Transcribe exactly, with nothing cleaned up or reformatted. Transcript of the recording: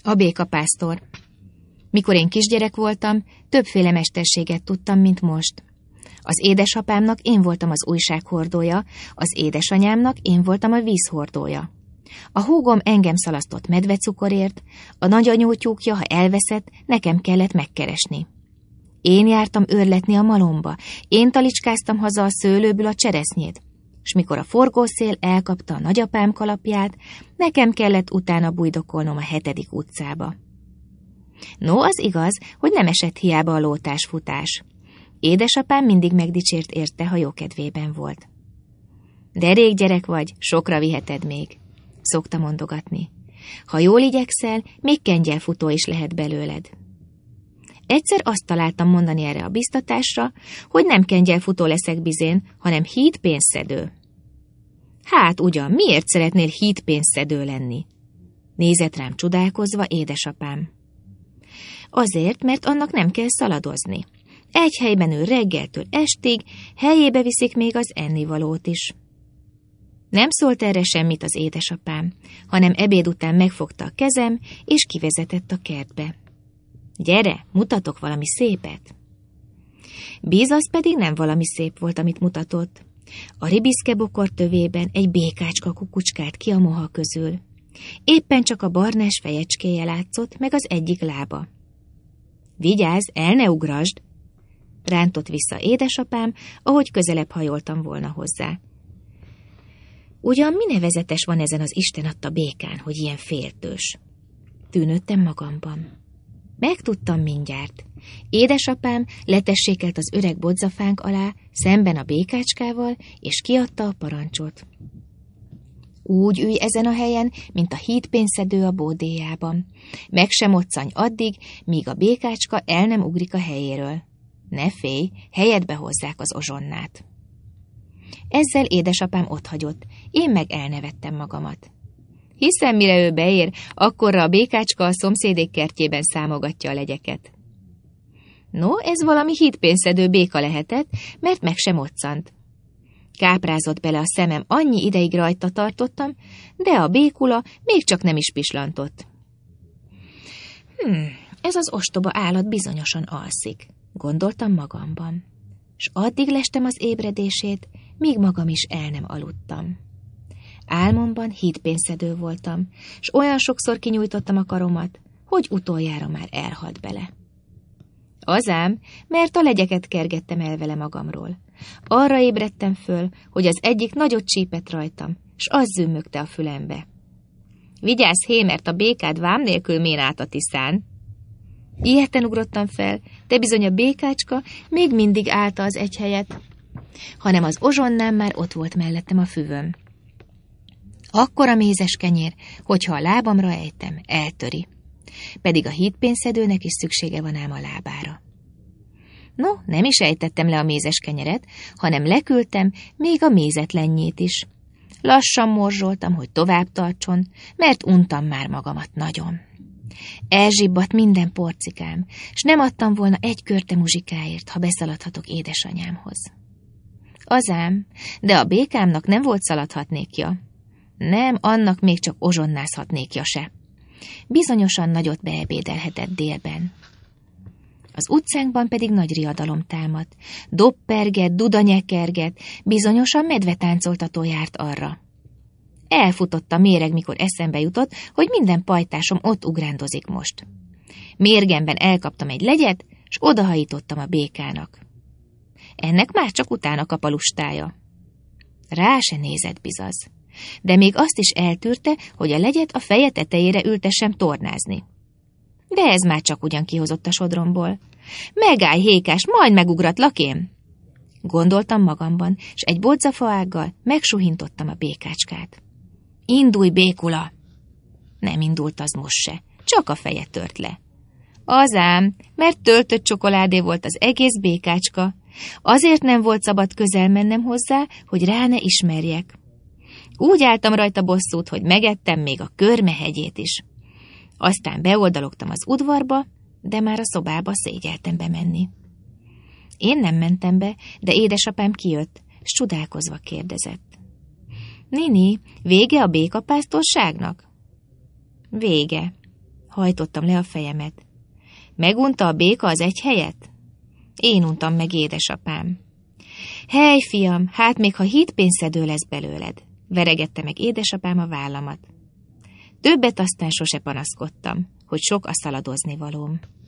A békapásztor. Mikor én kisgyerek voltam, többféle mesterséget tudtam, mint most. Az édesapámnak én voltam az újsághordója, az édesanyámnak én voltam a vízhordója. A húgom engem szalasztott medvecukorért, a nagyanyó tyúkja, ha elveszett, nekem kellett megkeresni. Én jártam őrletni a malomba, én talicskáztam haza a szőlőből a cseresznyét, s mikor a forgószél elkapta a nagyapám kalapját, nekem kellett utána bujdokolnom a hetedik utcába. No, az igaz, hogy nem esett hiába a lótás-futás. Édesapám mindig megdicsért érte, ha jókedvében volt. De rég gyerek vagy, sokra viheted még, szokta mondogatni. Ha jól igyekszel, még kengyelfutó is lehet belőled. Egyszer azt találtam mondani erre a biztatásra, hogy nem kengyelfutó leszek bizén, hanem hídpénzszedő. Hát ugyan, miért szeretnél hídpénzszedő lenni? Nézett rám csodálkozva édesapám. Azért, mert annak nem kell szaladozni. Egy helyben ül reggeltől estig, helyébe viszik még az ennivalót is. Nem szólt erre semmit az édesapám, hanem ebéd után megfogta a kezem, és kivezetett a kertbe. Gyere, mutatok valami szépet. Bízasz pedig nem valami szép volt, amit mutatott. A ribiszkebokor tövében egy békácska kukucskált ki a moha közül. Éppen csak a barnás fejecskéje látszott, meg az egyik lába. Vigyázz, el ne ugrasd! Rántott vissza édesapám, ahogy közelebb hajoltam volna hozzá. Ugyan mi nevezetes van ezen az Isten adta békán, hogy ilyen féltős? Tűnődtem magamban. Megtudtam mindjárt. Édesapám letessékelt az öreg bodzafánk alá, szemben a békácskával, és kiadta a parancsot. Úgy ülj ezen a helyen, mint a hídpénzszedő a bódéjában. Meg sem moccanj addig, míg a békácska el nem ugrik a helyéről. Ne félj, helyedbe hozzák az ozsonnát. Ezzel édesapám otthagyott, én meg elnevettem magamat. Hiszen mire ő beér, akkorra a békácska a szomszédék kertjében számogatja a legyeket. No, ez valami hídpénzszedő béka lehetett, mert meg sem moccant. Káprázott bele a szemem, annyi ideig rajta tartottam, de a békula még csak nem is pislantott. Hm, ez az ostoba állat bizonyosan alszik, gondoltam magamban. S addig lestem az ébredését, míg magam is el nem aludtam. Álmomban hídpénzszedő voltam, s olyan sokszor kinyújtottam a karomat, hogy utoljára már elhalt bele. Azám, mert a legyeket kergettem el vele magamról. Arra ébredtem föl, hogy az egyik nagyot csípett rajtam, s az zümmögte a fülembe. Vigyázz, hé, mert a békád vám nélkül mén át a Tiszán. Ilyetten ugrottam fel, de bizony a békácska még mindig állta az egy helyet, hanem az ozsonnám már ott volt mellettem a füvön. Akkora mézes kenyér, hogyha a lábamra ejtem, eltöri. Pedig a hídpénzszedőnek is szüksége van ám a lábára. No, nem is ejtettem le a mézes kenyeret, hanem leküldtem még a mézetlennyét is. Lassan morzsoltam, hogy tovább tartson, mert untam már magamat nagyon. Elzsibbadt minden porcikám, s nem adtam volna egy körte muzsikáért, ha beszaladhatok édesanyámhoz. Azám, de a békámnak nem volt szaladhatnékja. Nem, annak még csak ozsonnázhatnékja se. Bizonyosan nagyot beebédelhetett délben. Az utcánkban pedig nagy riadalom támadt. Dopperget, dudanyekerget, bizonyosan medvetáncoltató járt arra. Elfutott a méreg, mikor eszembe jutott, hogy minden pajtásom ott ugrándozik most. Mérgemben elkaptam egy legyet, s odahajítottam a békának. Ennek már csak utána kap a lustája. Rá se nézett bizaz, de még azt is eltűrte, hogy a legyet a feje tetejére ültessem tornázni. De ez már csak ugyan kihozott a sodromból. Megállj, hékás, majd megugratlak én! Gondoltam magamban, s egy bodzafaággal megsuhintottam a békácskát. Indulj, békula! Nem indult az most se, csak a feje tört le. Azám, mert töltött csokoládé volt az egész békácska. Azért nem volt szabad közel mennem hozzá, hogy rá ne ismerjek. Úgy álltam rajta bosszút, hogy megettem még a körmehegyét is. Aztán beoldalogtam az udvarba, de már a szobába szégyeltem bemenni. Én nem mentem be, de édesapám kijött, s csodálkozva kérdezett. Nini, vége a békapásztorságnak? Vége. Hajtottam le a fejemet. Megunta a béka az egy helyet? Én untam meg, édesapám. Hely, fiam, hát még ha hídpénzszedő lesz belőled, veregette meg édesapám a vállamat. Többet aztán sose panaszkodtam, hogy sok a szaladozni valóm.